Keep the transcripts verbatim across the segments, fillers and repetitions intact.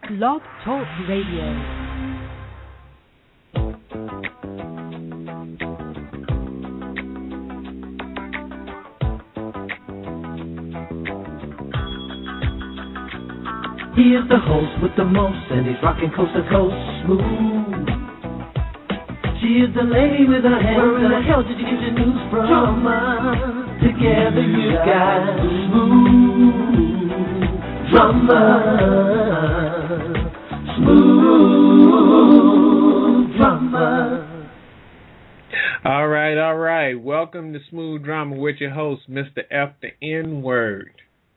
Blog Talk Radio. He is the host with the most, and he's rocking coast to coast smooth. She is the lady with her hands. Where in the hell did you get your news from? Drama. Together you got smooth drama. Smooth drama. All right, all right. Welcome to Smooth Drama with your host, Mister F the N-Word.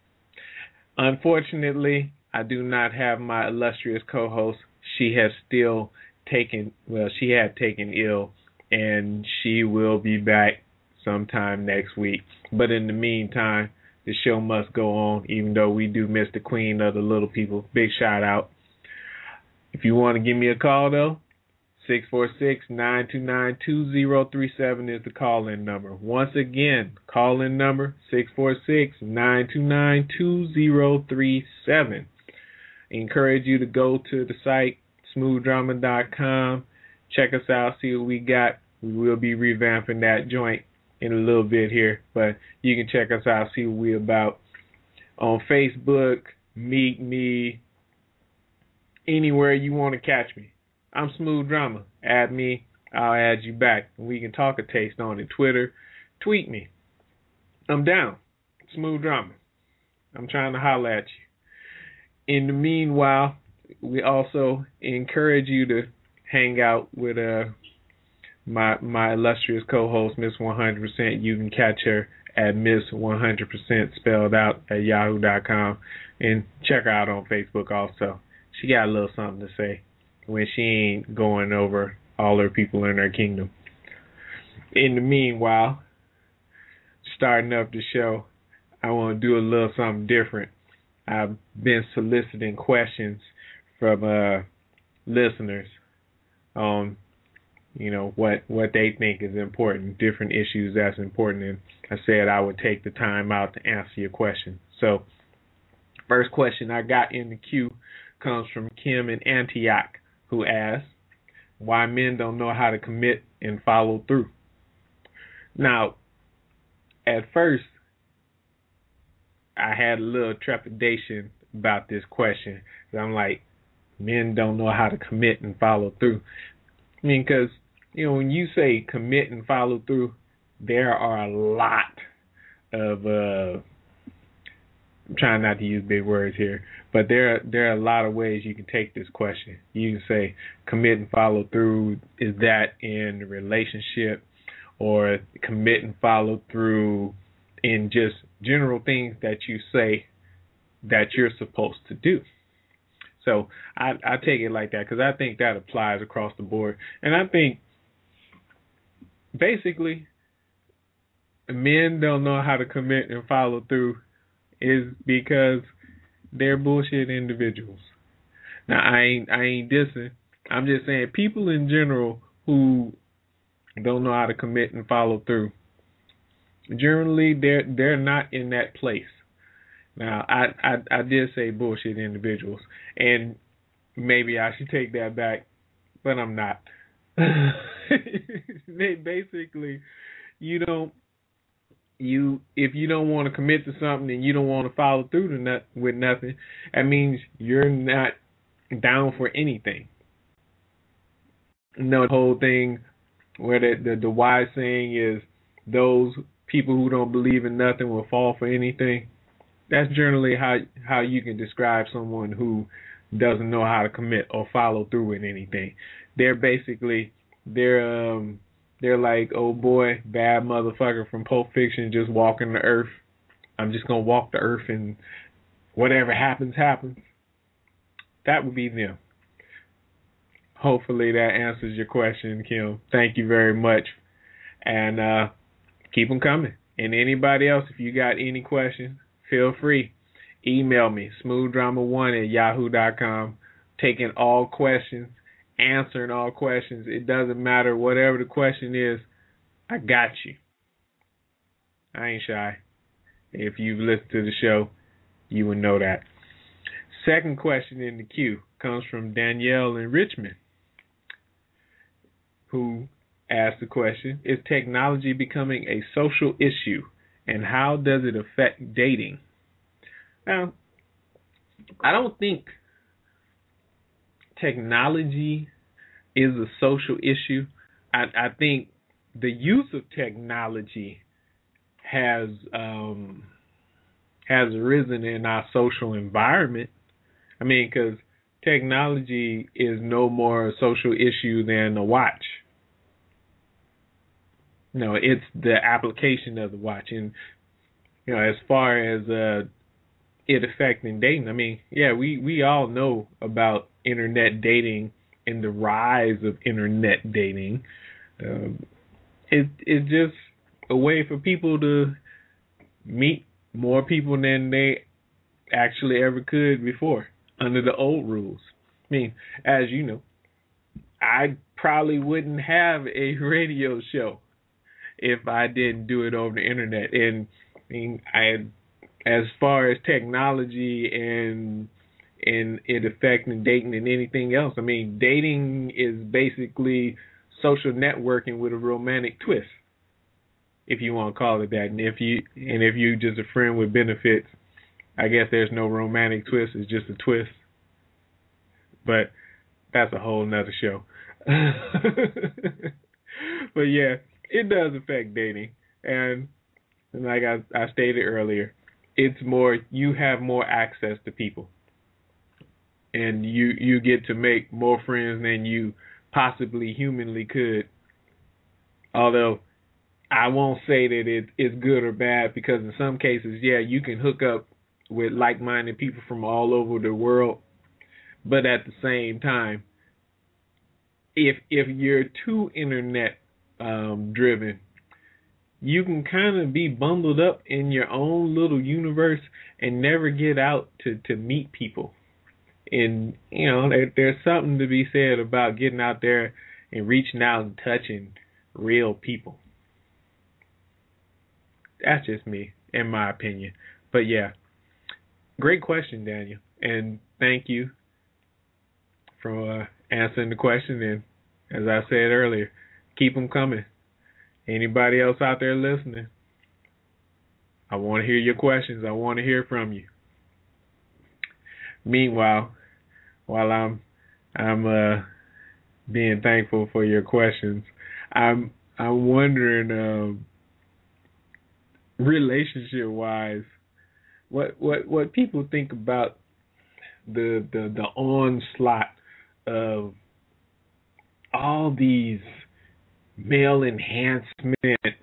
Unfortunately, I do not have my illustrious co-host. She has still taken, well, she had taken ill, and she will be back sometime next week. But in the meantime, the show must go on, even though we do miss the queen of the little people. Big shout out. If you want to give me a call, though, six four six, nine two nine, two zero three seven is the call-in number. Once again, call-in number, six four six, nine two nine, two zero three seven. I encourage you to go to the site, smooth drama dot com. Check us out, see what we got. We will be revamping that joint in a little bit here, but you can check us out, see what we're about. On Facebook, meet me, anywhere you want to catch me. I'm Smooth Drama. Add me, I'll add you back. We can talk a taste on it. Twitter, tweet me. I'm down. Smooth Drama. I'm trying to holler at you. In the meanwhile, we also encourage you to hang out with uh, my my illustrious co-host, Miss one hundred percent. You can catch her at Miss one hundred percent spelled out at yahoo dot com. And check her out on Facebook also. She got a little something to say when she ain't going over all her people in her kingdom. In the meanwhile, starting up the show, I want to do a little something different. I've been soliciting questions from uh, listeners on, you know, what, what they think is important, different issues that's important, and I said I would take the time out to answer your question. So, first question I got in the queue comes from Kim in Antioch, who asks, why men don't know how to commit and follow through. Now, at first, I had a little trepidation about this question. I'm like, men don't know how to commit and follow through. I mean, because, you know, when you say commit and follow through, there are a lot of, uh, I'm trying not to use big words here, but there are, there are a lot of ways you can take this question. You can say commit and follow through, is that in a relationship, or commit and follow through in just general things that you say that you're supposed to do. So I, I take it like that because I think that applies across the board. And I think basically men don't know how to commit and follow through is because they're bullshit individuals. Now, I ain't, I ain't dissing. I'm just saying people in general who don't know how to commit and follow through, generally, they're they're not in that place. Now, I, I I did say bullshit individuals, and maybe I should take that back, but I'm not. They basically, you don't you if you don't want to commit to something and you don't want to follow through to not, with nothing, that means you're not down for anything. You know, the whole thing where the the, the wise saying is those people who don't believe in nothing will fall for anything. That's generally how how you can describe someone who doesn't know how to commit or follow through with anything. They're basically they're um they're like, oh boy, bad motherfucker from Pulp Fiction, just walking the earth. I'm just gonna walk the earth and whatever happens happens. That would be them. Hopefully that answers your question, Kim. Thank you very much, and uh, keep them coming. And anybody else, if you got any questions, feel free. Email me, smooth drama one at yahoo dot com. Taking all questions, answering all questions. It doesn't matter. Whatever the question is, I got you. I ain't shy. If you've listened to the show, you would know that. Second question in the queue comes from Danielle in Richmond, who asked the question, is technology becoming a social issue, and how does it affect dating? Now, I don't think technology is a social issue. I, I think the use of technology has um, has arisen in our social environment. I mean, because technology is no more a social issue than a watch. No, it's the application of the watch. And, you know, as far as uh, it affecting dating, I mean, yeah, we, we all know about internet dating and the rise of internet dating. Um, it, it's just a way for people to meet more people than they actually ever could before under the old rules. I mean, as you know, I probably wouldn't have a radio show if I didn't do it over the internet. And I mean, I, as far as technology and and it affecting dating and anything else, I mean, dating is basically social networking with a romantic twist, if you want to call it that. And if you and if you just a friend with benefits, I guess there's no romantic twist. It's just a twist. But that's a whole nother show. But yeah, it does affect dating. And, and like I, I stated earlier, it's more, you have more access to people. And you, you get to make more friends than you possibly humanly could. Although I won't say that it, it's good or bad, because in some cases, yeah, you can hook up with like-minded people from all over the world. But at the same time, if if you're too internet um, driven, you can kind of be bundled up in your own little universe and never get out to, to meet people. And, you know, there, there's something to be said about getting out there and reaching out and touching real people. That's just me, in my opinion. But yeah, great question, Daniel. And thank you for uh, answering the question. And as I said earlier, keep them coming. Anybody else out there listening, I want to hear your questions. I want to hear from you. Meanwhile, while I'm I'm uh, being thankful for your questions, I'm I'm wondering, um, relationship wise, what what what people think about the the the onslaught of all these male enhancement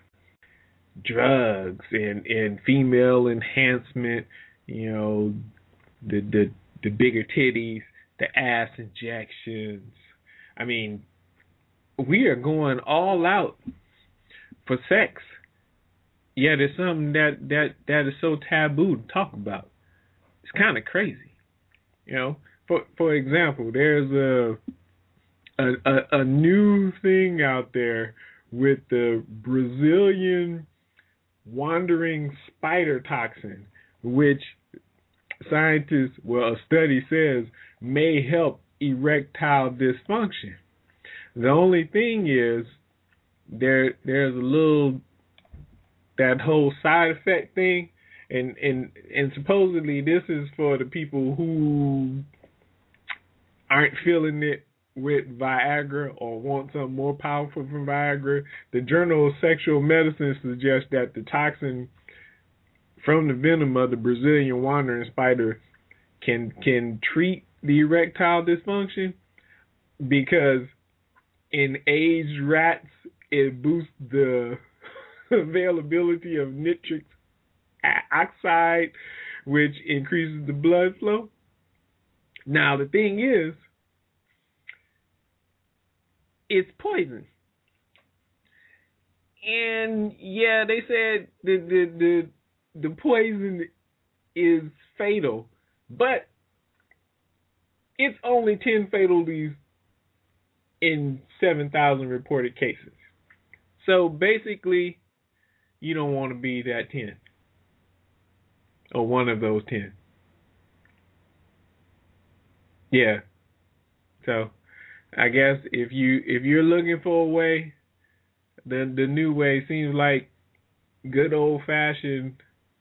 drugs and, and female enhancement, you know, the the the bigger titties, the ass injections. I mean, we are going all out for sex. Yet it's something that, that, that is so taboo to talk about. It's kind of crazy. You know, for for example, there's a A, a, a new thing out there with the Brazilian wandering spider toxin, which scientists, well, a study says may help erectile dysfunction. The only thing is there there's a little, that whole side effect thing, and and and supposedly this is for the people who aren't feeling it with Viagra or want something more powerful from Viagra. The Journal of Sexual Medicine suggests that the toxin from the venom of the Brazilian wandering spider can can treat the erectile dysfunction, because in aged rats it boosts the availability of nitric oxide, which increases the blood flow. Now the thing is, it's poison. And yeah, they said the the the, the poison is fatal, but it's only ten fatalities in seven thousand reported cases. So basically, you don't want to be that ten or one of those ten. Yeah. So I guess if you if you're looking for a way, the the new way seems like good old fashioned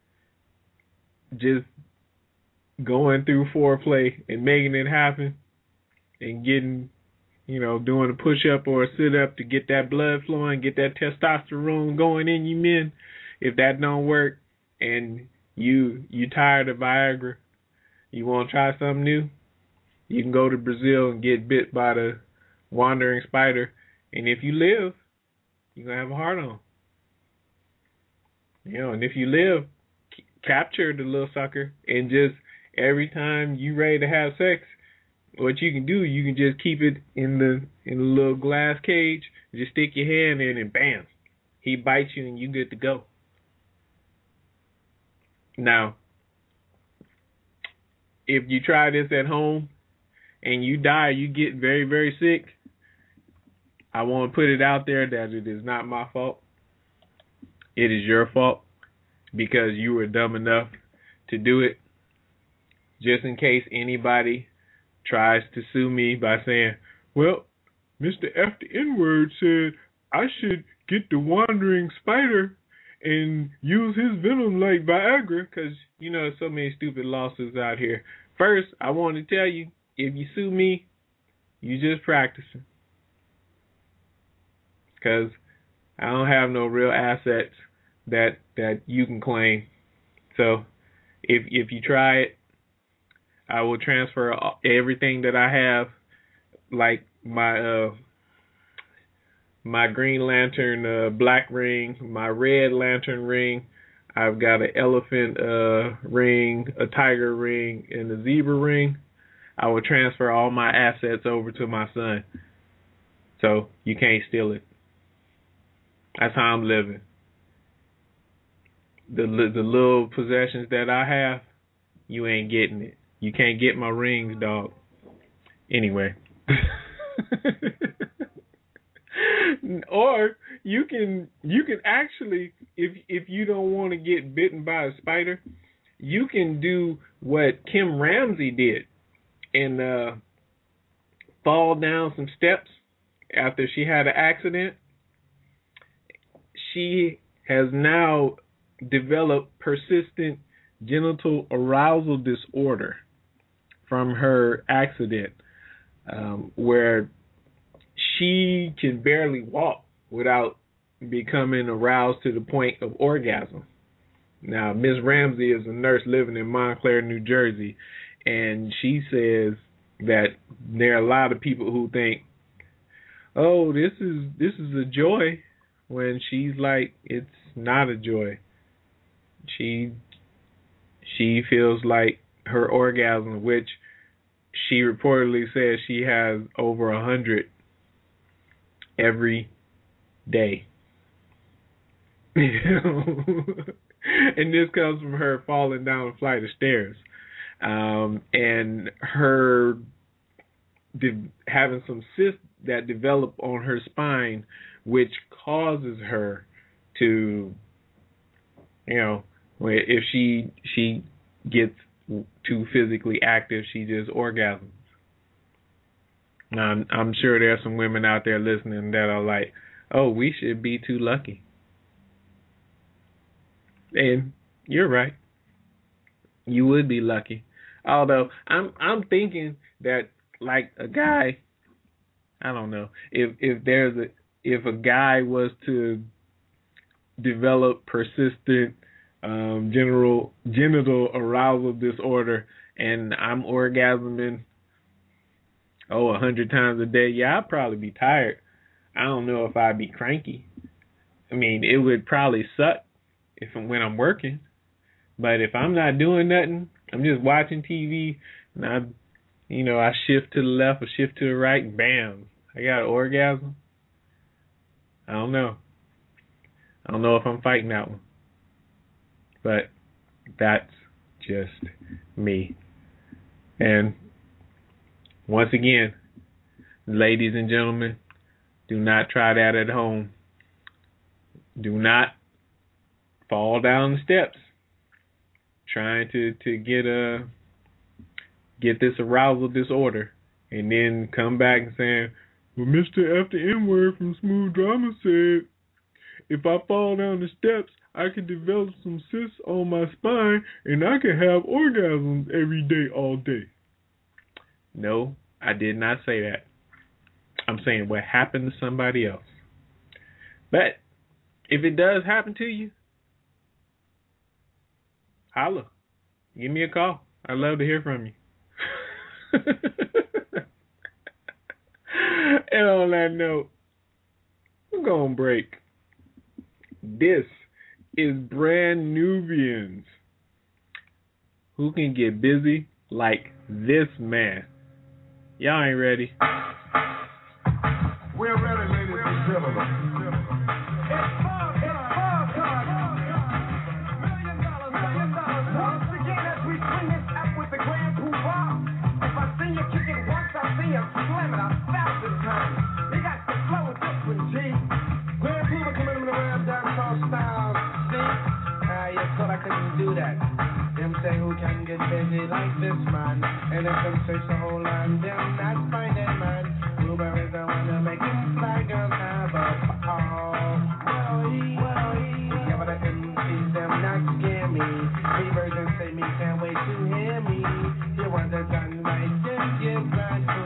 just going through foreplay and making it happen and getting, you know, doing a push up or a sit up to get that blood flowing, get that testosterone going in you men. If that don't work and you you tired of Viagra, you want to try something new, you can go to Brazil and get bit by the wandering spider, and if you live, you're gonna have a heart on. You know, and if you live, c- capture the little sucker, and just every time you ready to have sex, what you can do, you can just keep it in the in the little glass cage. Just stick your hand in, and bam, he bites you, and you good to go. Now, if you try this at home and you die, you get very very sick. I want to put it out there that it is not my fault. It is your fault because you were dumb enough to do it. Just in case anybody tries to sue me by saying, well, Mister F the N-word said I should get the wandering spider and use his venom like Viagra, because, you know, so many stupid lawsuits out here. First, I want to tell you, if you sue me, you just practicing. Because I don't have no real assets that that you can claim. So if if you try it, I will transfer everything that I have, like my uh my Green Lantern uh, black ring, my Red Lantern ring. I've got an elephant uh, ring, a tiger ring, and a zebra ring. I will transfer all my assets over to my son, so you can't steal it. That's how I'm living. The the little possessions that I have, you ain't getting it. You can't get my rings, dog. Anyway. Or you can you can actually, if if you don't want to get bitten by a spider, you can do what Kim Ramsey did and uh, fall down some steps after she had an accident. She has now developed persistent genital arousal disorder from her accident, um, where she can barely walk without becoming aroused to the point of orgasm. Now, Miz Ramsey is a nurse living in Montclair, New Jersey, and she says that there are a lot of people who think, "Oh, this is this is a joy," when she's like, it's not a joy. She she feels like her orgasm, which she reportedly says she has over a hundred every day. And this comes from her falling down a flight of stairs, um, and her de- having some cysts that develop on her spine, which causes her to, you know, if she she gets too physically active, she just orgasms. Now, I'm, I'm sure there are some women out there listening that are like, "Oh, we should be too lucky." And you're right. You would be lucky. Although I'm I'm thinking that, like, a guy, I don't know, if if there's a if a guy was to develop persistent um, general genital arousal disorder, and I'm orgasming oh a hundred times a day, yeah, I'd probably be tired. I don't know if I'd be cranky. I mean, it would probably suck if I'm, when I'm working, but if I'm not doing nothing, I'm just watching T V, and I, you know, I shift to the left or shift to the right, and bam, I got an orgasm. I don't know. I don't know if I'm fighting that one, but that's just me. And once again, ladies and gentlemen, do not try that at home. Do not fall down the steps trying to, to get a get this arousal disorder, and then come back and saying, well, Mister F the N-word from Smooth Drama said, if I fall down the steps, I can develop some cysts on my spine, and I can have orgasms every day, all day. No, I did not say that. I'm saying what happened to somebody else. But if it does happen to you, holla. Give me a call. I'd love to hear from you. And on that note, we're going to break. This is Brand Nubians, who can get busy like this man. Y'all ain't ready. We're ready, ladies and gentlemen. Slam it a thousand times. You got to flow with this one, G. Grand Puma coming in the ram dancehall style. See? Ah, you thought I couldn't do that. Them say who can get busy like this man. And if them search the whole land, them not find it, man. Uber is the one to make them fly, girls have a oh. Well, he, well, he. Yeah, but the M Cs, them not scare me. Me virgins say me can't wait to hear me. You want the done right, then give that to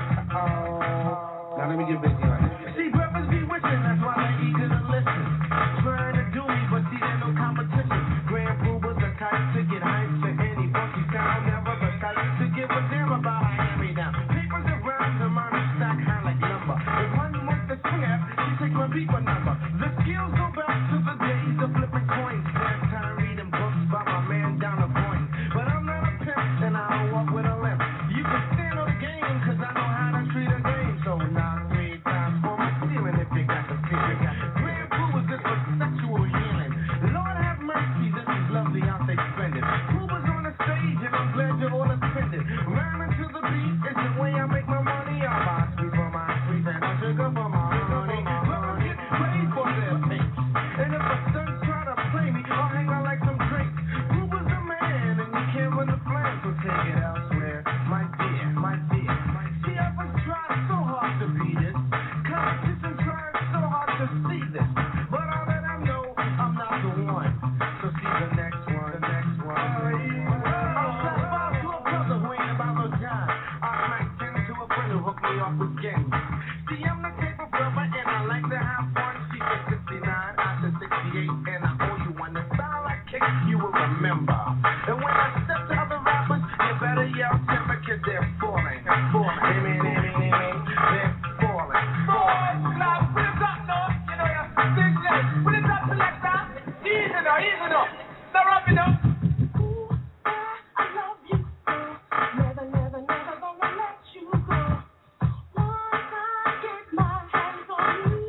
now let me get busy on it. See, brothers be wishing, that's why ladies didn't listen. Trying to do me, but see, there's no competition. Grand Puba's the type to get hyped to any funky sound. Never the type to give a damn about a hand-me-down. Papers and rhymes are mine stack high like lumber. If one wants to swing at, she takes my beeper number. The skills go back to the days of flipping coins. Last time reading books by my man down the point. But I'm not a pimp, and I don't walk with a limp. You can stand on the game, cause I know how to treat a game. So now three times for my feeling if you got the feeling. Grand Puba's this for sexual healing. Lord have mercy, this is lovely out they spending. Puba's on the stage and I'm glad you're all attended. Rhyming to the beat is the way I make my money. I buy sweet for my sweet and I sugar for my honey. Brothers get paid for their tapes. And if a son try to play me, I'll hang out like some drinks. Puba's the man and you can't run the flame, so take it elsewhere. My dear, my dear. See, I was trying so hard to be this. Competition trying so hard to see this. But all that I know, I'm not the one. So see the next one, the next one. I'll shut five to a brother who ain't about no time. I'll smack ten to a friend who hooked me off with games. See, I'm the type of brother and I like to have fun. She said sixty-nine, I said sixty-eight, and I owe you one. The style I kick, you will remember. And when I step to other rappers, you better yell timber, cause they're falling, falling. Hey, man, hey, man, hey, man. They're falling, falling. Now, put it up, no, you know, you're stickless. Put it up, selector. Easy now, easy now. Now, wrap it up. Ooh, I love you so. Never, never, never gonna let you go. Once I get my hands on you.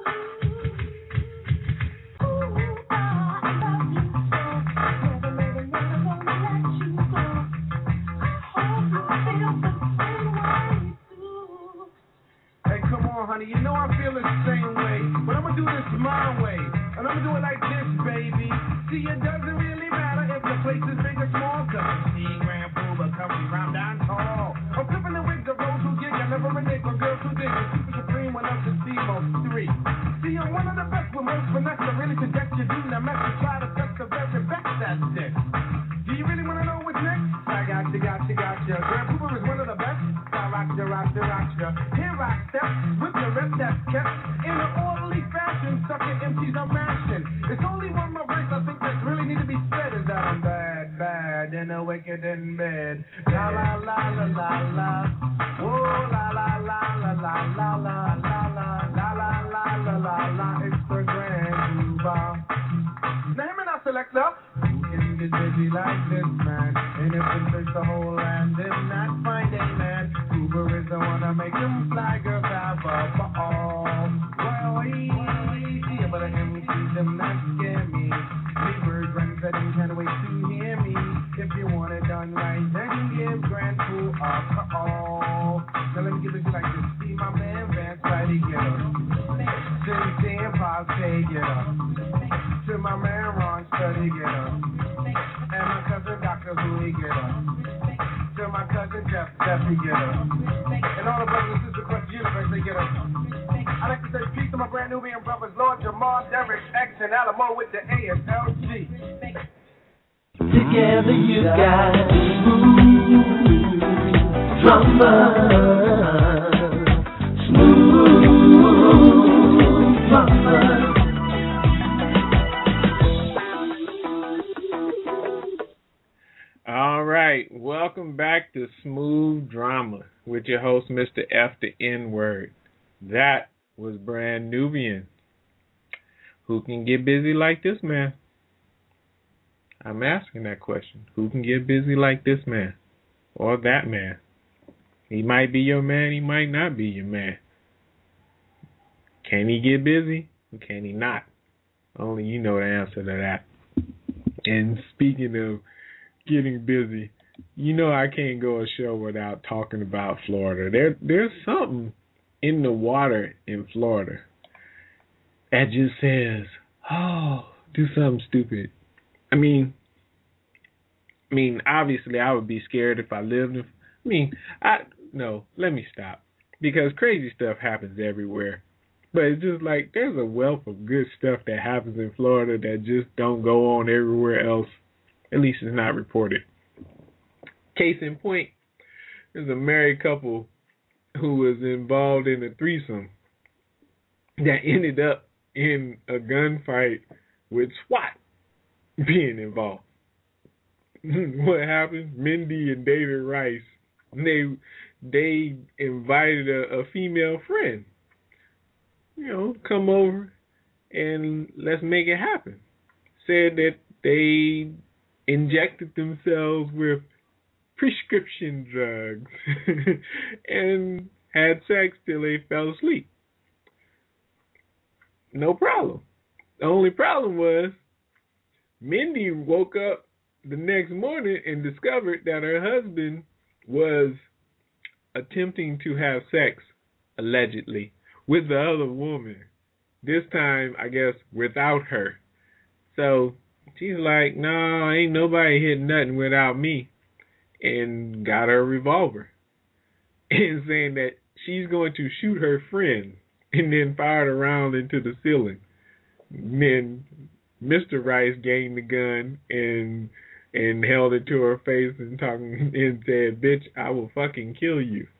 Ooh, I love you so. Never, never, never gonna let you go. I hope you feel the same way too. Hey, come on, honey. You know I feel the same way. But I'm gonna do this my way. And I'm gonna do it like this, baby. See, it doesn't really matter if the place is big or small. Cause I'm see Grand Puba, come we round down tall. I'm flipping the wigs of those who gig. I never renege on girls who dig. I'm super supreme when I'm the Steve-O three. See, I'm one of the best with most finesse. I really suggest you do the mess to try to touch the very best that's this. Do you really wanna know what's next? I got you, got you, got you. Grand Puba is one of the best. I rock you, rock you, rock you. Here I step with the rest that's kept in an orderly fashion. Sucker M Cs I'm mashing. It's only one more verse I think that really need to be said is that I'm bad, bad, and a wicked in bed. La la la la la la. Whoa la la la la la la la la la la la la la la la. It's the Grand Puba. Now hear me now, selector. You can get busy like this, man. And if you search the whole land, then not find a man. Uber is the one to make them fly, girls have a ball. Well, easy, but I can see them not scare me. Me bird runs that you can't wait to hear me. If you want it done right, then give Grand Poo a call. Now let me give it like this. See my man Vance Friday, get up. Cincy and Pop say get up. To my man Ron Study, get up. And my cousin Doctor Louie, get up. To my cousin definitely get her. And all the brothers and sisters across the universe, they get her. I'd like to say peace to my brand Nubian brothers, Lord Jamal, Derek, X, and Alamo with the A S L G. Together you got smooth drummer, smooth drummer. All right, welcome back to Smooth Drama with your host, Mister F the N-Word. That was Brand Nubian. Who can get busy like this man? I'm asking that question. Who can get busy like this man? Or that man? He might be your man, he might not be your man. Can he get busy? Or can he not? Only you know the answer to that. And speaking of getting busy, you know I can't go a show without talking about Florida. There, there's something in the water in Florida that just says, oh, do something stupid. I mean, I mean, obviously I would be scared if I lived in, I mean, I, no, let me stop. Because crazy stuff happens everywhere. But it's just like, there's a wealth of good stuff that happens in Florida that just don't go on everywhere else. At least it's not reported. Case in point, there's a married couple who was involved in a threesome that ended up in a gunfight with SWAT being involved. What happened? Mindy and David Rice, they they invited a, a female friend, you know, come over and let's make it happen. Said that they injected themselves with prescription drugs and had sex till they fell asleep. No problem. The only problem was Mindy woke up the next morning and discovered that her husband was attempting to have sex, allegedly, with the other woman. This time, I guess, without her. So she's like, no, ain't nobody hit nothing without me. And got her revolver. And saying that she's going to shoot her friend and then fired a round into the ceiling. And then Mister Rice gained the gun and and held it to her face and talking and said, bitch, I will fucking kill you.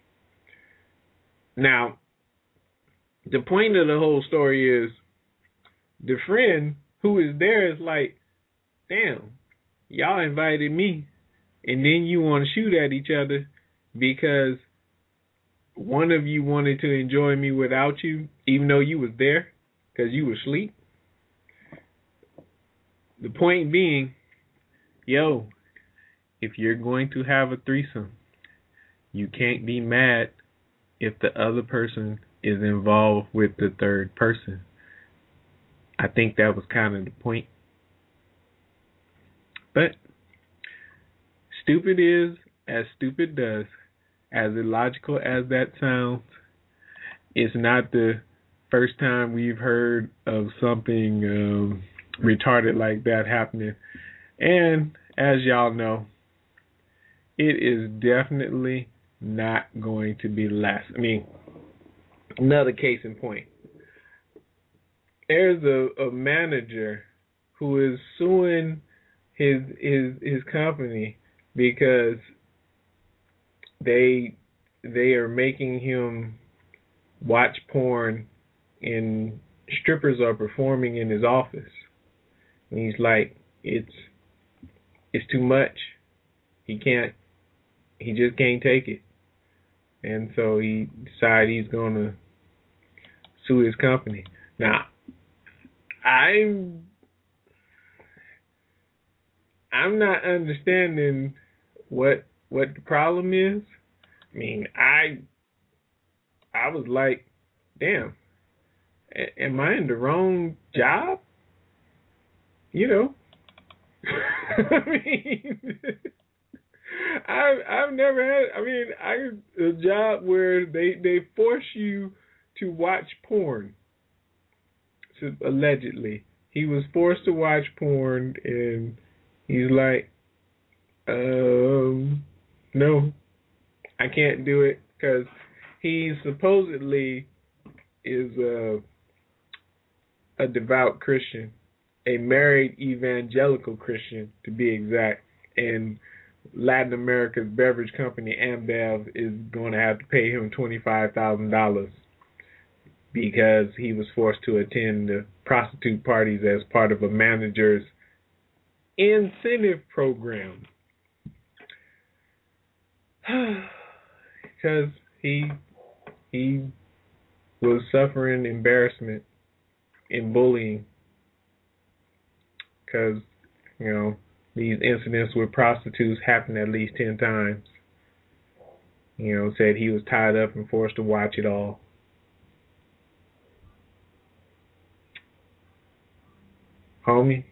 Now, the point of the whole story is the friend who is there is like, damn, y'all invited me and then you want to shoot at each other because one of you wanted to enjoy me without you, even though you was there because you were asleep. The point being, yo, if you're going to have a threesome, you can't be mad if the other person is involved with the third person. I think that was kind of the point. But stupid is as stupid does. As illogical as that sounds, it's not the first time we've heard of something um, retarded like that happening. And as y'all know, it is definitely not going to be less. I mean, another case in point. There's a, a manager who is suing his his his company because they they are making him watch porn and strippers are performing in his office. And he's like, it's it's too much. He can't he just can't take it. And so he decided he's gonna sue his company. Now I'm I'm not understanding what what the problem is. I mean, I I was like, damn, a- am I in the wrong job? You know, I mean, I've I've never had. I mean, I a job where they they force you to watch porn. So allegedly, he was forced to watch porn, and he's like, um, no, I can't do it because he supposedly is a a devout Christian, a married evangelical Christian to be exact, and Latin America's beverage company Ambev is going to have to pay him twenty-five thousand dollars because he was forced to attend the prostitute parties as part of a manager's incentive program. Because he he was suffering embarrassment and bullying because, you know, these incidents with prostitutes happened at least ten times. You know, said he was tied up and forced to watch it all. Homie,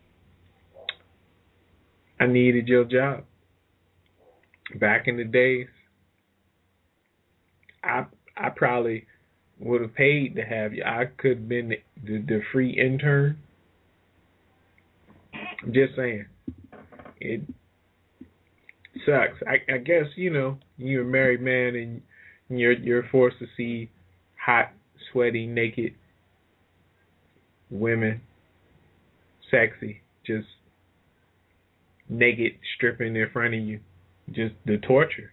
I needed your job. Back in the days, I I probably would have paid to have you. I could have been the, the, the free intern. I'm just saying. It sucks. I, I guess, you know, you're a married man and you're you're forced to see hot, sweaty, naked women, sexy, just naked, stripping in front of you. Just the torture.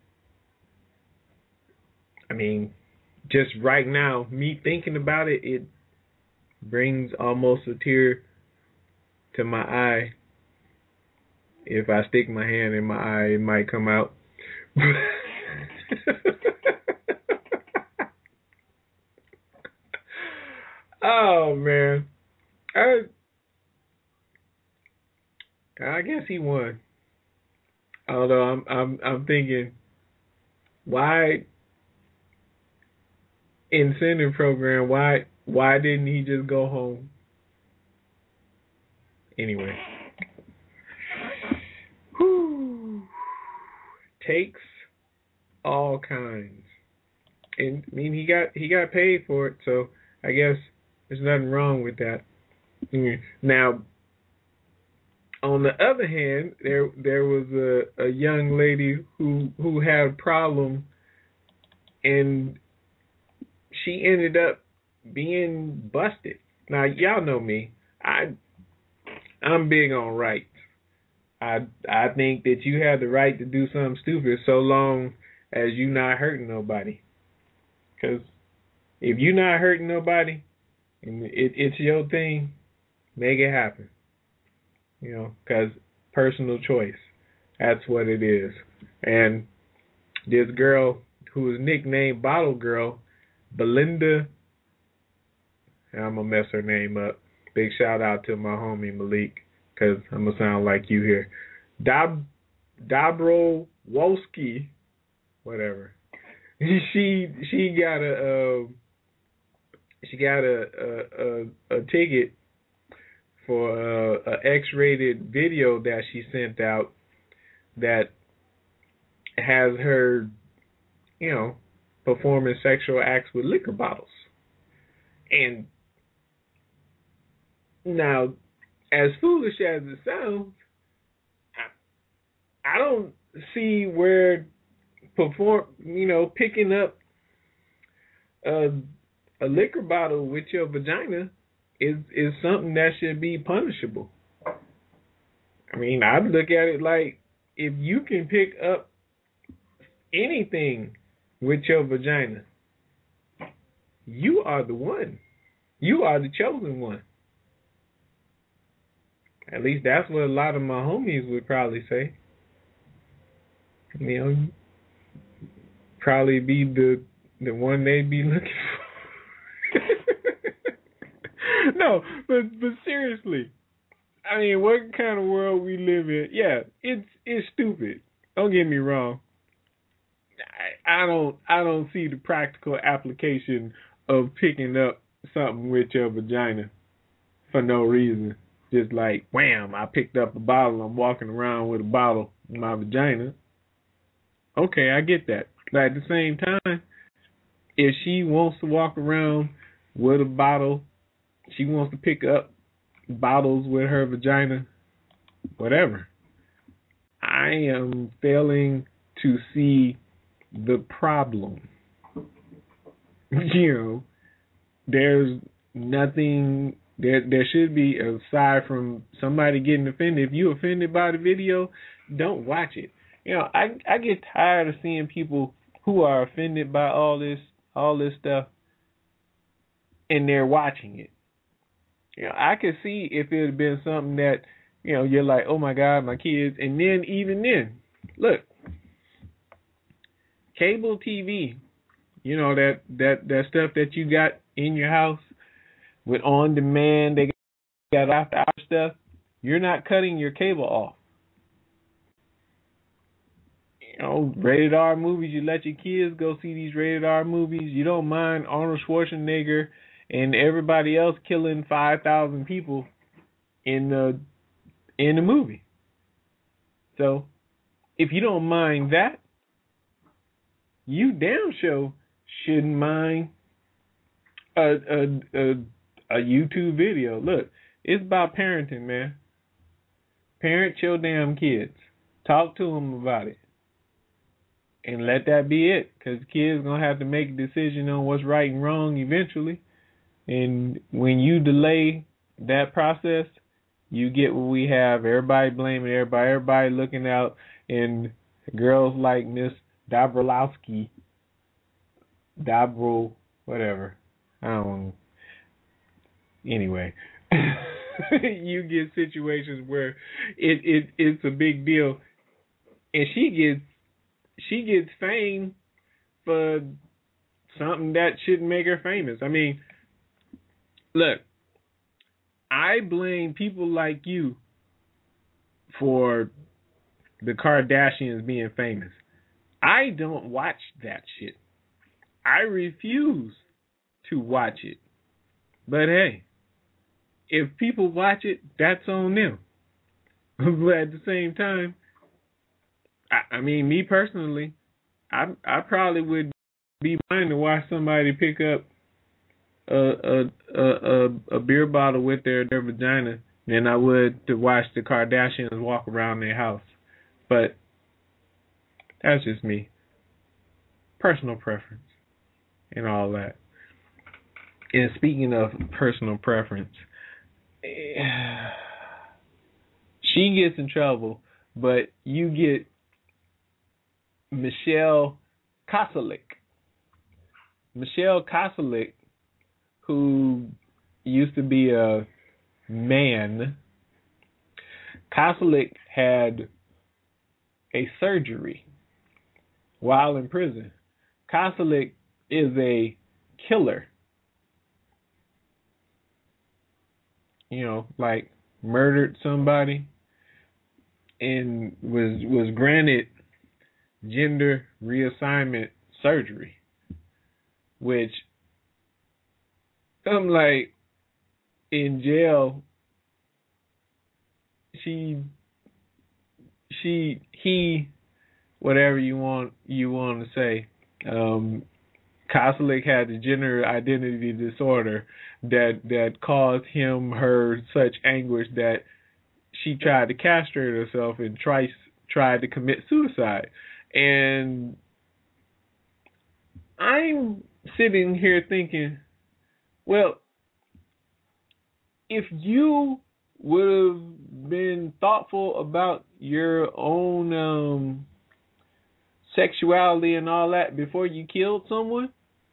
I mean, just right now, me thinking about it, it brings almost a tear to my eye. If I stick my hand in my eye, it might come out. Oh man, I I guess he won. Although I'm I'm I'm thinking, why incentive program? Why why didn't he just go home? Anyway. Whew. Takes all kinds, and I mean he got he got paid for it, so I guess there's nothing wrong with that. Now, on the other hand, there there was a, a young lady who who had a problem, and she ended up being busted. Now y'all know me, I I'm big on rights. I I think that you have the right to do something stupid so long as you're not hurting nobody. Because if you're not hurting nobody and it, it's your thing, make it happen. You know, because personal choice. That's what it is. And this girl who is nicknamed Bottle Girl, Belinda, I'm going to mess her name up. Big shout out to my homie Malik, because I'm going to sound like you here. Dob Dobrowolski, whatever. She she got a uh, she got a a, a, a ticket for uh, a X-rated video that she sent out that has her, you know, performing sexual acts with liquor bottles. And now, as foolish as it sounds, I, I don't see where perform, you know, picking up a, a liquor bottle with your vagina is is something that should be punishable. I mean, I'd look at it like, if you can pick up anything with your vagina, you are the one. You are the chosen one. At least that's what a lot of my homies would probably say. You know, probably be the the one they'd be looking for. No, but but seriously, I mean, what kind of world we live in? Yeah, it's it's stupid. Don't get me wrong. I, I don't I don't see the practical application of picking up something with your vagina for no reason. Just like, wham, I picked up a bottle. I'm walking around with a bottle in my vagina. Okay, I get that. But at the same time, if she wants to walk around with a bottle, she wants to pick up bottles with her vagina, whatever. I am failing to see the problem. You know, there's nothing there. There should be, aside from somebody getting offended. If you offended by the video, don't watch it. You know, I I get tired of seeing people who are offended by all this all this stuff, and they're watching it. You know, I could see if it had been something that, you know, you're like, oh my God, my kids, and then even then, look, cable T V, you know, that that that stuff that you got in your house with on demand, they got after hour stuff. You're not cutting your cable off. You know, rated R movies, you let your kids go see these rated R movies. You don't mind Arnold Schwarzenegger and everybody else killing five thousand people in the in the movie. So, if you don't mind that, you damn sure shouldn't mind a a a, a YouTube video. Look, it's about parenting, man. Parent your damn kids. Talk to them about it. And let that be it, because kids going to have to make a decision on what's right and wrong eventually. And when you delay that process, you get what we have. Everybody blaming everybody, everybody looking out, and girls like Miss Dabrowski, Dabro, whatever. I don't know. Anyway, you get situations where it, it it's a big deal, and she gets she gets fame for something that shouldn't make her famous. I mean, look, I blame people like you for the Kardashians being famous. I don't watch that shit. I refuse to watch it. But hey, if people watch it, that's on them. But at the same time, I, I mean, me personally, I I probably would be fine to watch somebody pick up a a a, a, a beer bottle with their, their vagina than I would to watch the Kardashians walk around their house. But that's just me. Personal preference and all that. And speaking of personal preference, she gets in trouble, but you get Michelle Koselich. Michelle Koselich, who used to be a man. Koselich had a surgery while in prison. Koselich is a killer. You know, like murdered somebody and was was granted gender reassignment surgery, which I'm like, in jail, she she he whatever you want you want to say. Um, Koselich had the gender identity disorder that that caused him her such anguish that she tried to castrate herself and twice tried to commit suicide. And I'm sitting here thinking, well, if you would have been thoughtful about your own um, sexuality and all that before you killed someone,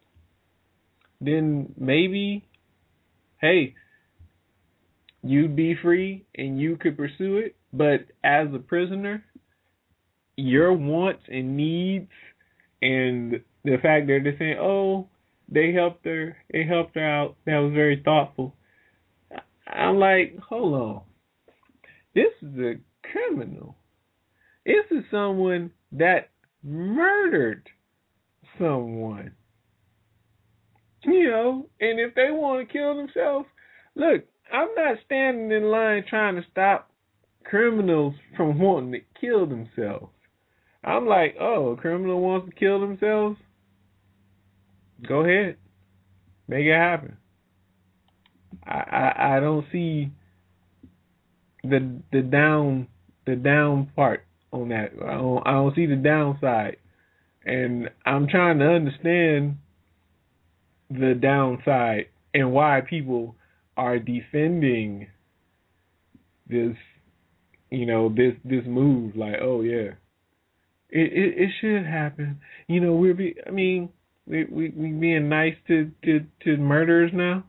then maybe, hey, you'd be free and you could pursue it. But as a prisoner, your wants and needs and the fact that they're saying, oh, they helped her, they helped her out, that was very thoughtful. I'm like, hold on. This is a criminal. This is someone that murdered someone. You know, and if they want to kill themselves, look, I'm not standing in line trying to stop criminals from wanting to kill themselves. I'm like, oh, a criminal wants to kill themselves? Go ahead. Make it happen. I, I, I don't see the the down the down part on that. I don't, I don't see the downside And I'm trying to understand the downside and why people are defending this, you know, this this move. Like, oh yeah, it it, it should happen. You know, we're be. I mean, we we, we being nice to, to, to murderers now.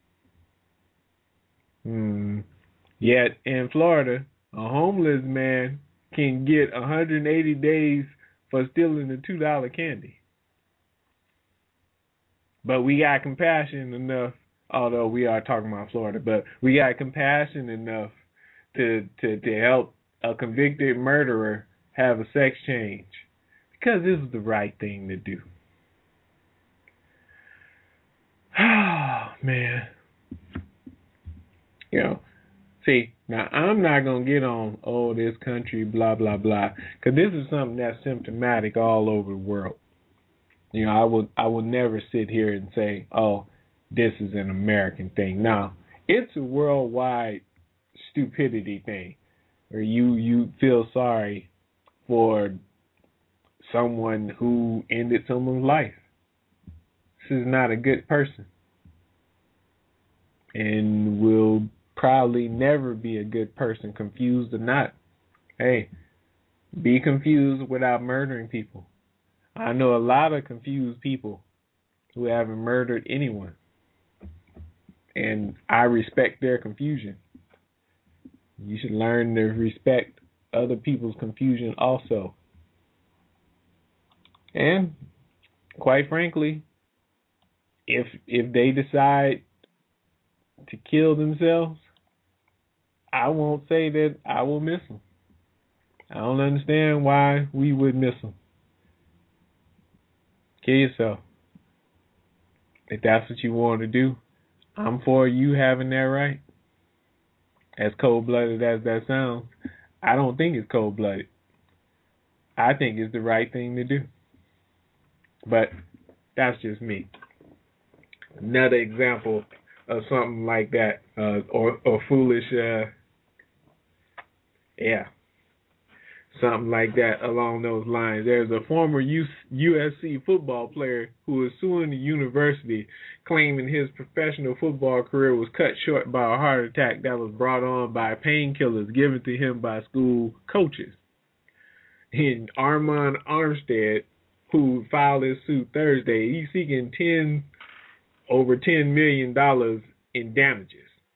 Hmm. Yet in Florida, a homeless man can get one hundred eighty days for stealing a two dollar candy. But we got compassion enough, although we are talking about Florida, but we got compassion enough to to, to help a convicted murderer have a sex change. Because this is the right thing to do. Oh, man. You know, see, now I'm not going to get on, oh, this country, blah, blah, blah, because this is something that's symptomatic all over the world. You know, I would I would never sit here and say, oh, this is an American thing. No, it's a worldwide stupidity thing where you, you feel sorry for someone who ended someone's life. This is not a good person and will probably never be a good person, confused or not. Hey, be confused without murdering people. I know a lot of confused people who haven't murdered anyone, and I respect their confusion. You should learn to respect other people's confusion also. And quite frankly, if if they decide to kill themselves, I won't say that I will miss them. I don't understand why we would miss them. Kill yourself. If that's what you want to do, I'm for you having that right. As cold-blooded as that sounds, I don't think it's cold-blooded. I think it's the right thing to do. But that's just me. Another example of something like that, uh, or, or foolish, uh, yeah, something like that along those lines. There's a former U S C football player who is suing the university, claiming his professional football career was cut short by a heart attack that was brought on by painkillers given to him by school coaches. And Armand Armstead, who filed his suit Thursday, he's seeking ten over ten million dollars in damages.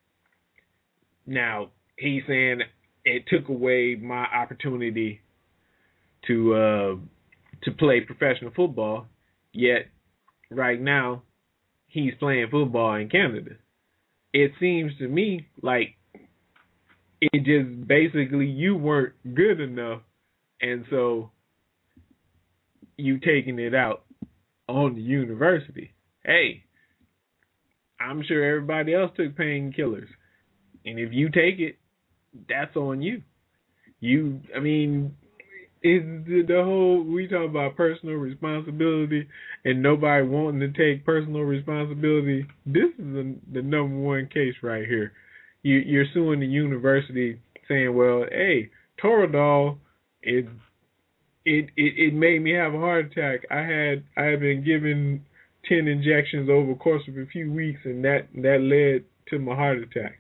Now, he's saying it took away my opportunity to uh, to play professional football, yet right now he's playing football in Canada. It seems to me like it just basically you weren't good enough, and so you taking it out on the university. Hey, I'm sure everybody else took painkillers, and if you take it, that's on you. You, I mean, is the, the whole, we talk about personal responsibility and nobody wanting to take personal responsibility. This is the, the number one case right here. You, you're suing the university saying, well, hey, Toradol, it, it, it, it made me have a heart attack. I had, I had been given ten injections over the course of a few weeks, and that, that led to my heart attack.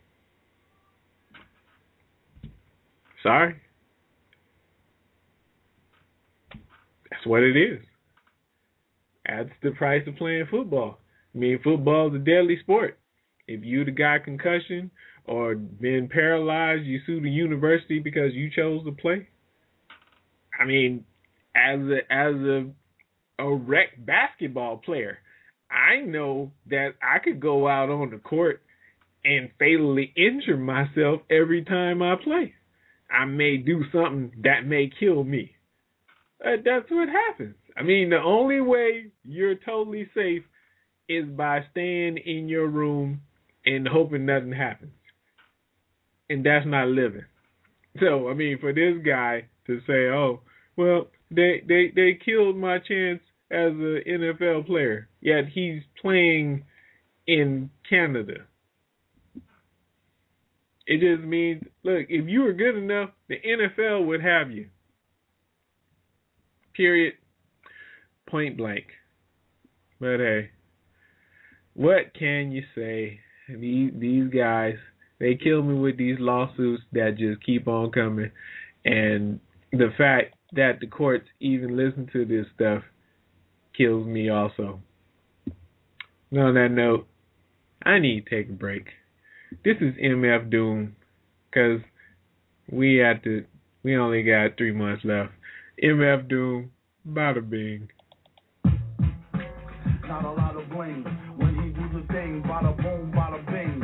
Sorry. That's what it is. That's the price of playing football. I mean, football is a deadly sport. If you got concussion or been paralyzed, you sue the university because you chose to play. I mean, as a as a a rec basketball player, I know that I could go out on the court and fatally injure myself every time I play. I may do something that may kill me. Uh, that's what happens. I mean, the only way you're totally safe is by staying in your room and hoping nothing happens. And that's not living. So, I mean, for this guy to say, oh, well, they, they, they killed my chance as an N F L player, yet he's playing in Canada. It just means, look, if you were good enough, the N F L would have you. Period. point blank. But hey, what can you say? These these guys, they kill me with these lawsuits that just keep on coming, and the fact that the courts even listen to this stuff kills me also. And on that note, I need to take a break. This is M F Doom, cause we had to. We only got three months left. M F Doom, bada bing. Not a lot of blame when he do the thing. Bada boom, bada bing.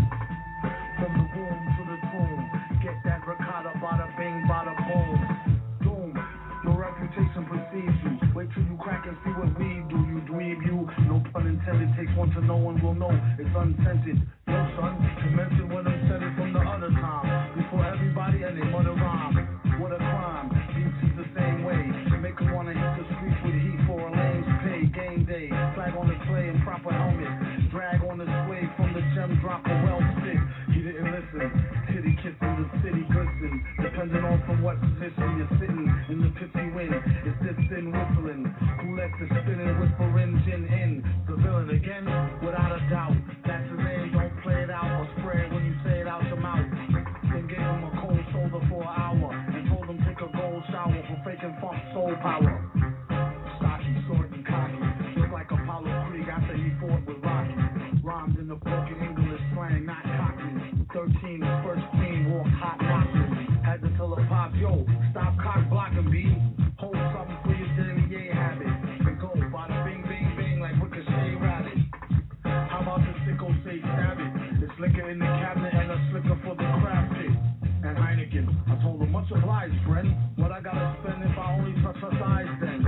From the womb to the tomb, get that ricotta. Bada bing, bada boom. Doom, your reputation precedes you. Wait till you crack and see what we do. You dweeb, you. No pun intended. Takes one to know one will know. It's unscented. Yo, son, to mention what I said it from the other time. Before everybody and they mother rhyme. What a crime. Beats is the same way. Make them wanna hit the streets with heat for a lane's pay. Game day. Flag on the clay and proper helmet. Drag on the sway from the gem drop a well stick. He didn't listen. Titty kissing the city glisten. Depending on from what position you're sitting in the pitchy wind. It's this thin whistling. Who lets the spinning whispering gin in? The villain again? Without a doubt. That's his name. Don't play it out or spray it when you say it out your mouth. Then gave him a cold shoulder for an hour and told him take a gold shower for faking funk soul power. Stocky, short and cocky. Like Apollo Creed after he fought with Rocky. Rhymed in the broken English slang, not cockney. thirteen, his first queen walked hot knocking. Had to tell her pop, yo, stop cock blocking, B. Hold something for your dirty yay habit. And go, bada bing, bing, bing, like Ricochet Rabbit. How about the sicko say stab it? It's liquor in the cabinet and a slicker for the crab pit. And Heineken, I told him, much obliged, friend. What I gotta spend if I only touch her thighs then?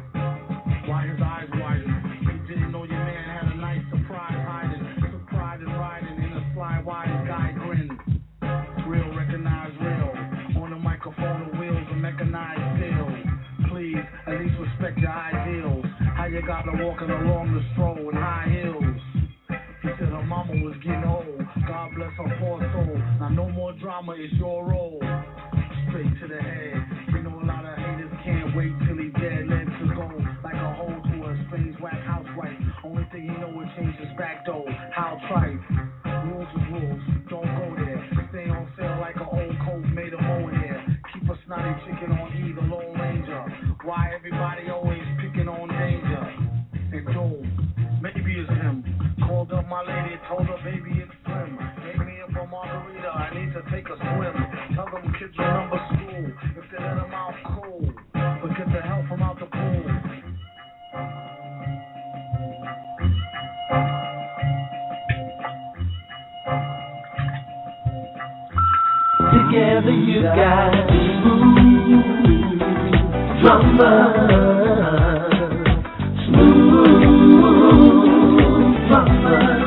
Why his eyes widen? He didn't know your man had a nice surprise hiding. Took pride in riding in a fly wide guy grin. Real recognize real. On the microphone, the wheels are mechanized still. Please, at least respect your ideals. How you got her walking along the stroll in high heels? He said her mama was getting old. God bless her poor soul. Now no more drama, it's your role. Straight to the head. You know a lot of haters can't wait till he's dead. Let to go like a hole to a strange whack housewife. Only thing he know is change his back door. How trite. Rules is rules. Don't go there. Stay on sale like an old coat made of mohair. Keep a snotty chicken on E, the Lone Ranger. Why everybody always picking on danger? And Doom, maybe it's him. Called up my lady, told her baby it's slim. Make me up a margarita, I need to take a swim. Tell them kids remember school. If they let them out, cool. But get the hell from out the pool. Together you got smooth drama, smooth drama.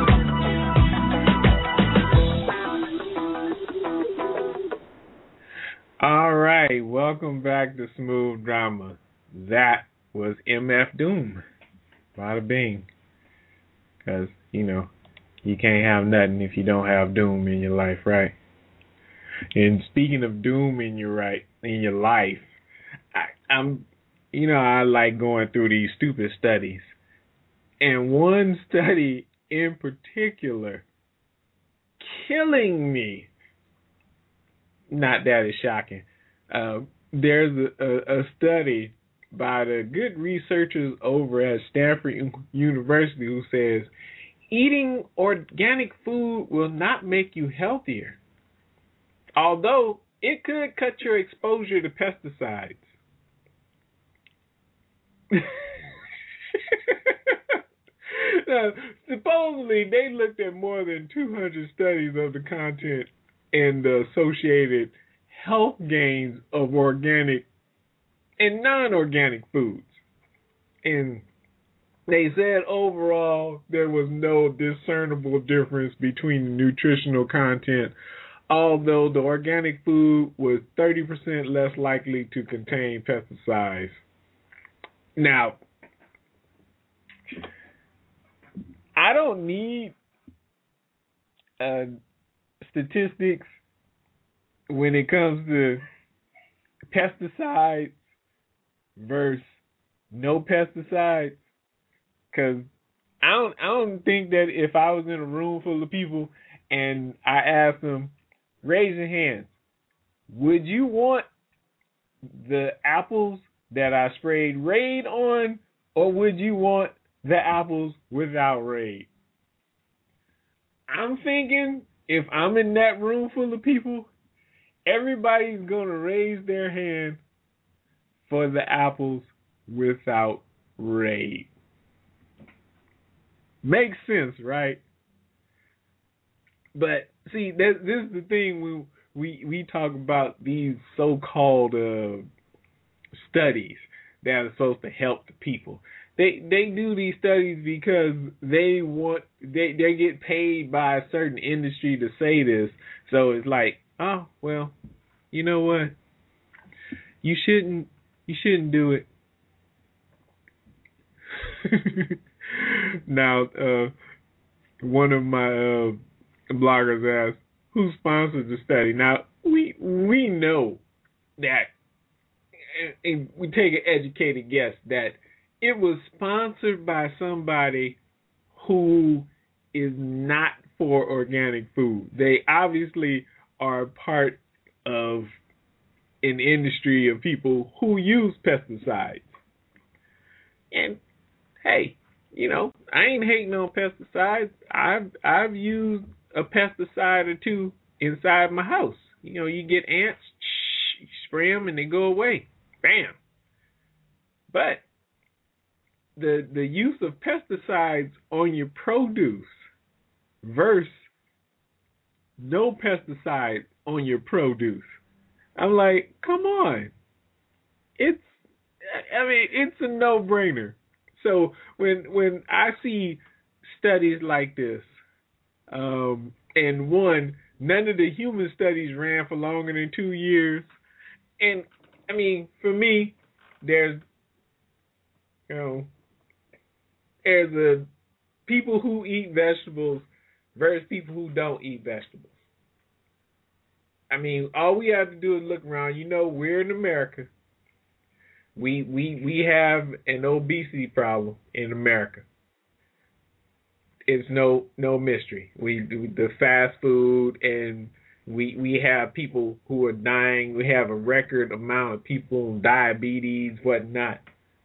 All right, welcome back to Smooth Drama. That was M F Doom. Bada bing. Because, you know, you can't have nothing if you don't have doom in your life, right? And speaking of doom in your right in your life, I, I'm, you know, I like going through these stupid studies, and one study in particular, killing me. Not that is shocking. Uh, there's a, a, a study by the good researchers over at Stanford University who says eating organic food will not make you healthier, although it could cut your exposure to pesticides. Now, supposedly, they looked at more than two hundred studies of the content and the associated health gains of organic and non-organic foods. And they said overall there was no discernible difference between the nutritional content, although the organic food was thirty percent less likely to contain pesticides. Now, I don't need uh, statistics when it comes to pesticides versus no pesticides, because I don't I don't think that if I was in a room full of people and I asked them, raise your hands, would you want the apples that I sprayed Raid on, or would you want the apples without Raid? I'm thinking if I'm in that room full of people, everybody's going to raise their hand for the apples without Raid. Makes sense, right? But see, this, this is the thing when we we talk about these so-called uh, studies that are supposed to help the people. They they do these studies because they want they they get paid by a certain industry to say this. So it's like, oh well, you know what? You shouldn't you shouldn't do it. Now, uh, one of my uh, bloggers asked, who sponsored the study? Now, we we know that, and, and we take an educated guess, that it was sponsored by somebody who is not for organic food. They obviously are part of an industry of people who use pesticides. And, hey, you know, I ain't hating on pesticides. I've I've used a pesticide or two inside my house. You know, you get ants, you spray them and they go away. Bam. But the the use of pesticides on your produce versus no pesticides on your produce. I'm like, come on. It's I mean, it's a no-brainer. So when when I see studies like this, um, and one, none of the human studies ran for longer than two years, and I mean, for me, there's you know, there's a people who eat vegetables versus people who don't eat vegetables. I mean, all we have to do is look around. You know, we're in America. We we we have an obesity problem in America. It's no no mystery. We do the fast food, and we we have people who are dying. We have a record amount of people with diabetes, whatnot.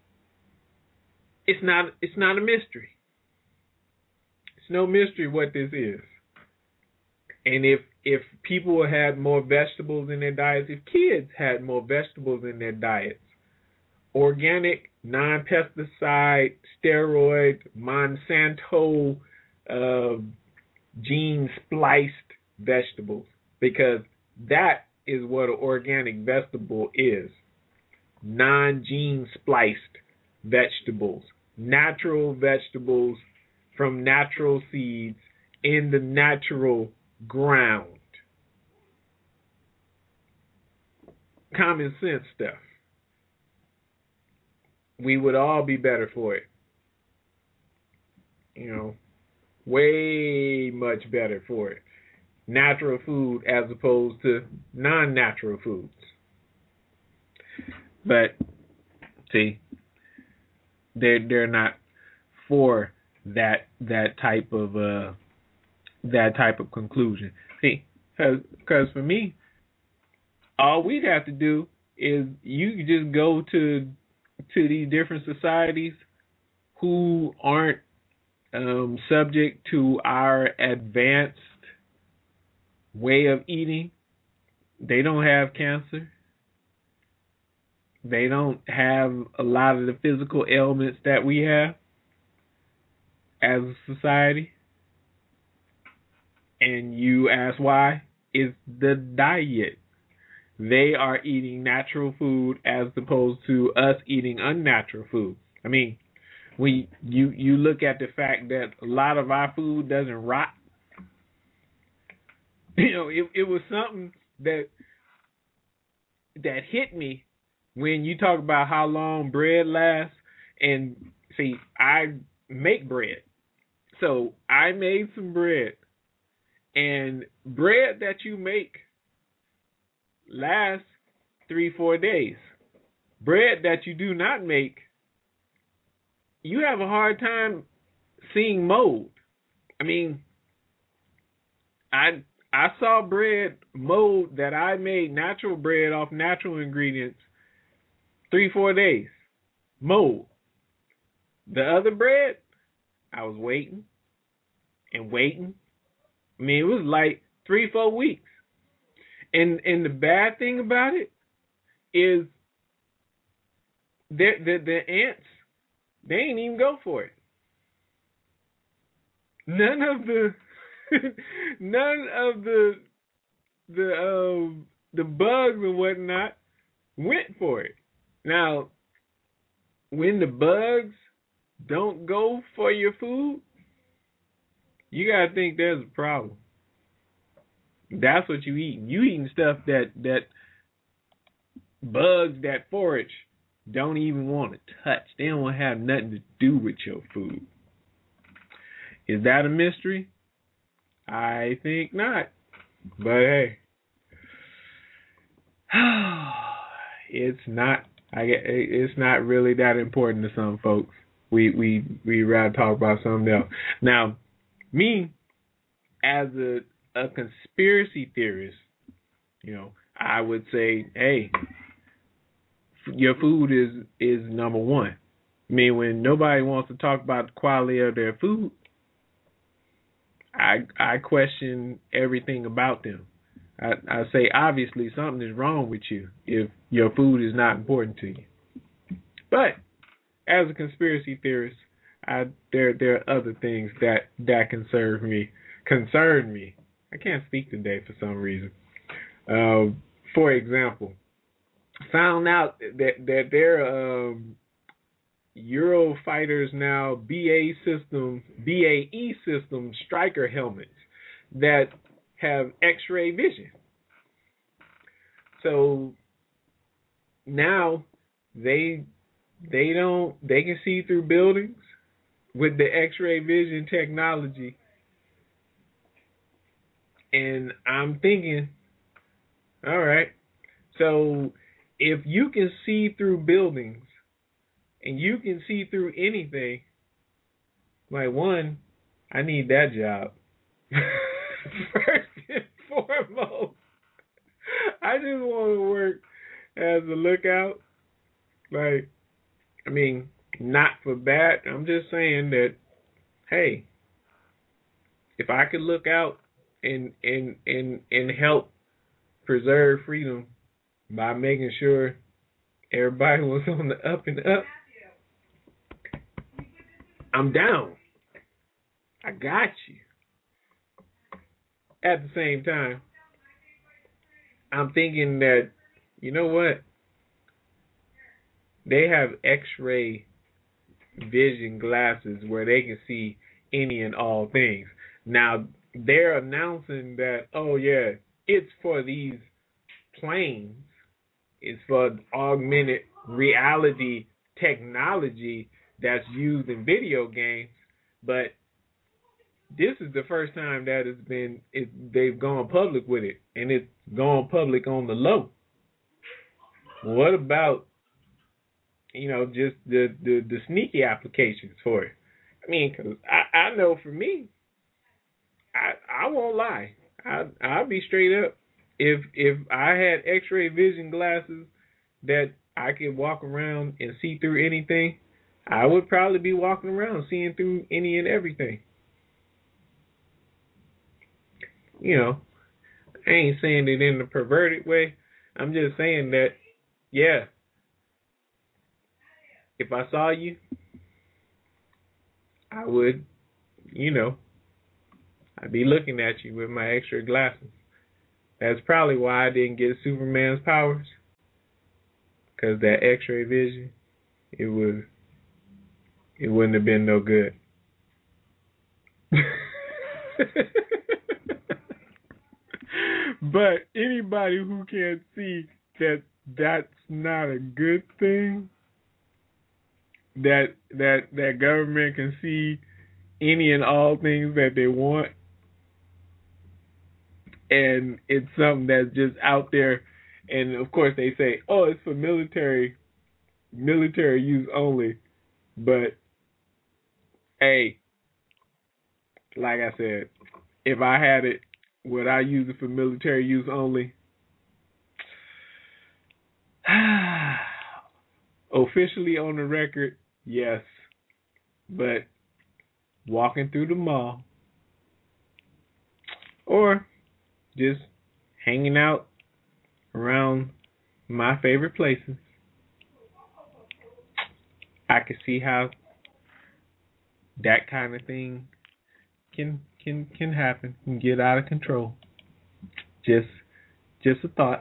It's not it's not a mystery. It's no mystery what this is. And if if people had more vegetables in their diets, if kids had more vegetables in their diets, organic, non-pesticide, steroid, Monsanto, uh, gene-spliced vegetables, because that is what an organic vegetable is. Non-gene spliced vegetables, natural vegetables from natural seeds in the natural ground. Common sense stuff. We would all be better for it. You know, way much better for it. Natural food as opposed to non-natural foods. But see, they're they're not for that that type of uh that type of conclusion. See, because for me, all we'd have to do is you just go to to these different societies who aren't um, subject to our advanced way of eating. They don't have cancer. They don't have a lot of the physical ailments that we have as a society. And you ask why? It's the diet. They are eating natural food as opposed to us eating unnatural food. I mean, we you you look at the fact that a lot of our food doesn't rot. You know, it it was something that that hit me when you talk about how long bread lasts. And see, I make bread, so I made some bread, and bread that you make lasts three, four days. Bread that you do not make you have a hard time seeing mold. I mean, I I saw bread mold that I made natural bread off natural ingredients three, four days. Mold. The other bread, I was waiting and waiting. I mean, it was like three, four weeks. And and the bad thing about it is the the, the ants, they ain't even go for it. None of the none of the the um the bugs and whatnot went for it. Now, when the bugs don't go for your food, you gotta think there's a problem. That's what you eating. You eating stuff that that bugs that forage don't even want to touch. They don't want to have nothing to do with your food. Is that a mystery? I think not. But hey, it's not. I get. It's not really that important to some folks. We we we rather talk about something else. Now, me as a a conspiracy theorist, you know, I would say, hey, your food is is number one. I mean, when nobody wants to talk about the quality of their food, I I question everything about them. I, I say, obviously, something is wrong with you if your food is not important to you. But as a conspiracy theorist, I, there there are other things that that concern me. Concern me. I can't speak today for some reason. Uh, for example, found out that that there are um, Eurofighters now B A system B A E system striker helmets that have X-ray vision. So now they they don't they can see through buildings with the X-ray vision technology. And I'm thinking, all right, so if you can see through buildings and you can see through anything, like, one, I need that job. First and foremost, I just want to work as a lookout. Like, I mean, not for bad. I'm just saying that, hey, if I could look out and and and and help preserve freedom by making sure everybody was on the up and up, I'm down. I got you. At the same time, I'm thinking that, you know what? They have X-ray vision glasses where they can see any and all things. Now, they're announcing that, oh, yeah, it's for these planes. It's for augmented reality technology that's used in video games. But this is the first time that it's been, it, they've gone public with it. And it's gone public on the low. What about, you know, just the, the, the sneaky applications for it? I mean, because I, I know for me, I, I won't lie. I, I'll be straight up. If if I had X-ray vision glasses that I could walk around and see through anything, I would probably be walking around seeing through any and everything. You know, I ain't saying it in a perverted way. I'm just saying that, yeah, if I saw you, I would, you know, I'd be looking at you with my extra glasses. That's probably why I didn't get Superman's powers. Because that X-ray vision, it was, it wouldn't have been no good. But anybody who can't see that that's not a good thing, that that that government can see any and all things that they want, and it's something that's just out there, and of course they say, oh, it's for military military use only, but Hey, like I said, if I had it, would I use it for military use only? Officially on the record, yes. But walking through the mall or just hanging out around my favorite places, I can see how that kind of thing can can can happen and get out of control. Just just a thought.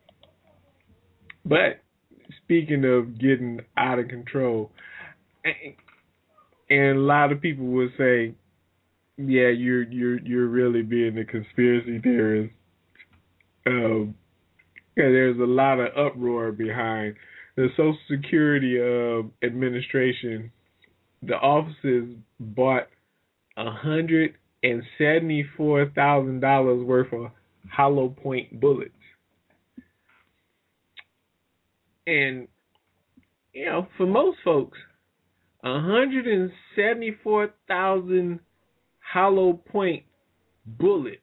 But speaking of getting out of control, and a lot of people would say, "Yeah, you're you're you're really being a conspiracy theorist." Um, yeah, there's a lot of uproar behind the Social Security uh, Administration. The offices bought a hundred and seventy-four thousand dollars worth of hollow point bullets, and you know, for most folks, a hundred and seventy-four thousand hollow point bullets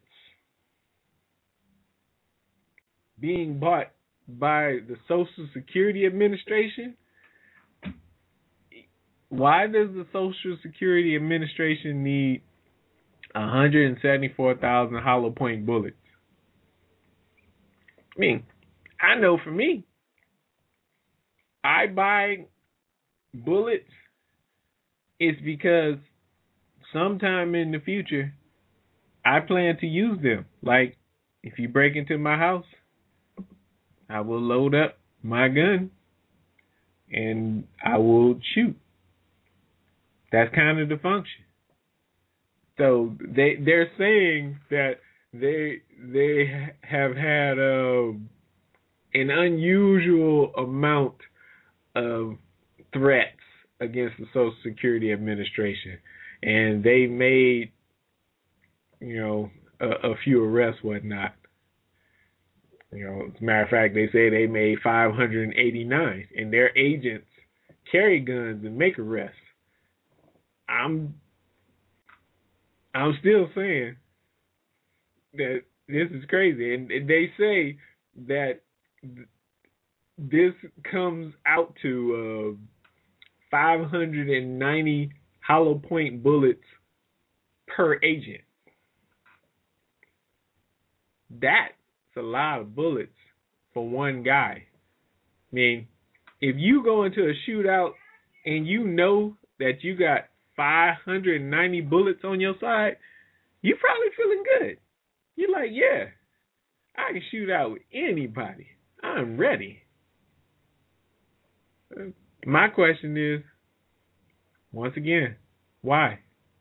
being bought by the Social Security Administration. Why does the Social Security Administration need one hundred seventy-four thousand hollow point bullets? I mean, I know for me, I buy bullets, it's because sometime in the future, I plan to use them. Like, if you break into my house, I will load up my gun and I will shoot. That's kind of the function. So they they're saying that they they have had uh, an unusual amount of threats against the Social Security Administration, and they made, you know, a, a few arrests, whatnot. You know, as a matter of fact, they say they made five hundred eighty-nine, and their agents carry guns and make arrests. I'm I'm still saying that this is crazy, and they say that this comes out to uh, five hundred ninety hollow point bullets per agent. That's a lot of bullets for one guy. I mean, if you go into a shootout and you know that you got five hundred ninety bullets on your side, you're probably feeling good. You're like, yeah, I can shoot out with anybody. I'm ready. My question is, once again, why?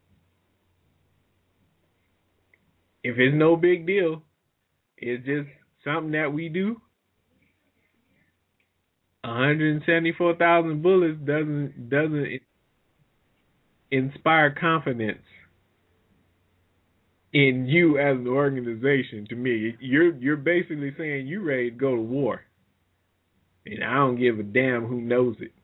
If it's no big deal, it's just something that we do, one hundred seventy-four thousand bullets doesn't doesn't inspire confidence in you as an organization. To me, you're you're basically saying you ready to go to war, and I don't give a damn who knows it.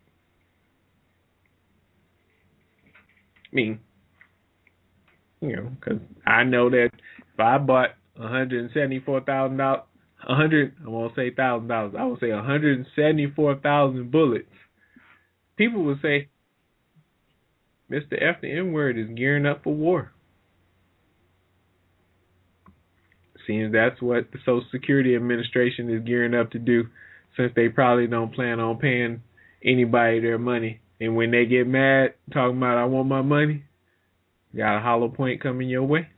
I mean, you know, because I know that if I bought one hundred seventy-four thousand dollars, one hundred, I won't say thousand dollars, I will say one hundred seventy-four thousand bullets, people would say, Mister F the N-word is gearing up for war. Seems that's what the Social Security Administration is gearing up to do, since they probably don't plan on paying anybody their money. And when they get mad, talking about, I want my money, got a hollow point coming your way.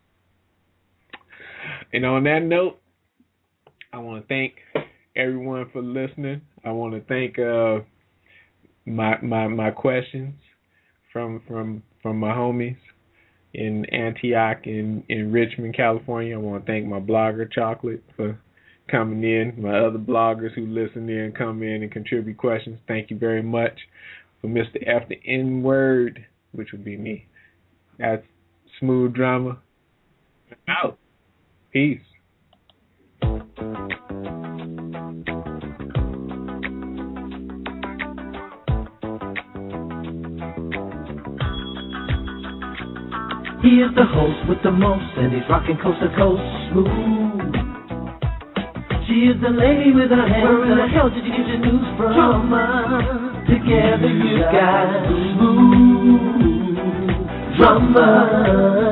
And on that note, I want to thank everyone for listening. I want to thank uh, my my my questions from from from my homies in Antioch and in Richmond, California. I want to thank my blogger Chocolate for coming in. My other bloggers who listen in, come in and contribute questions. Thank you very much. For Mister F the N-word, which would be me. That's Smooth Drama. Out. Peace. He is the host with the most, and he's rocking coast to coast smooth. She is the lady with her hands. Where in the hell did you get your news from? Drama. Together you got smooth drama.